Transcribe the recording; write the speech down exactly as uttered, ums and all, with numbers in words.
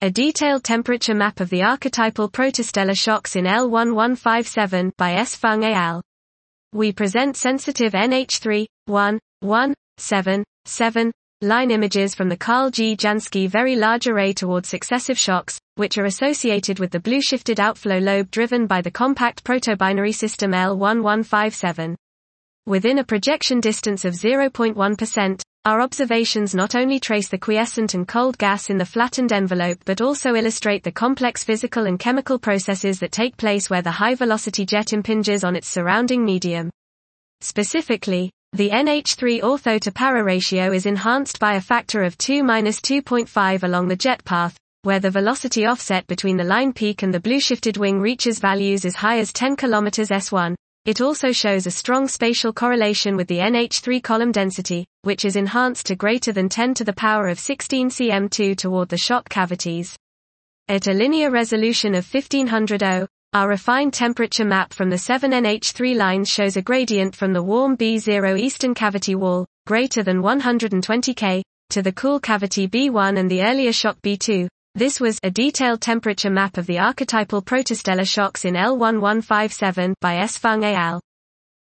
A detailed temperature map of the archetypal protostellar shocks in L one one five seven by S. Feng et al. We present sensitive N H three, one, one, seven, seven, line images from the Carl G. Jansky Very Large Array towards successive shocks, which are associated with the blue-shifted outflow lobe driven by the compact protobinary system L one one five seven. Within a projection distance of zero point one percent, our observations not only trace the quiescent and cold gas in the flattened envelope but also illustrate the complex physical and chemical processes that take place where the high-velocity jet impinges on its surrounding medium. Specifically, the N H three ortho to para ratio is enhanced by a factor of two to two point five along the jet path, where the velocity offset between the line peak and the blue-shifted wing reaches values as high as ten kilometers S one. It also shows a strong spatial correlation with the N H three column density, which is enhanced to greater than ten to the power of sixteen centimeters two toward the shock cavities. At a linear resolution of fifteen hundred O, our refined temperature map from the seven N H three lines shows a gradient from the warm B zero eastern cavity wall, greater than one hundred twenty Kelvin, to the cool cavity B one and the earlier shock B two. This was a detailed temperature map of the archetypal protostellar shocks in L one one five seven by S. Feng et al.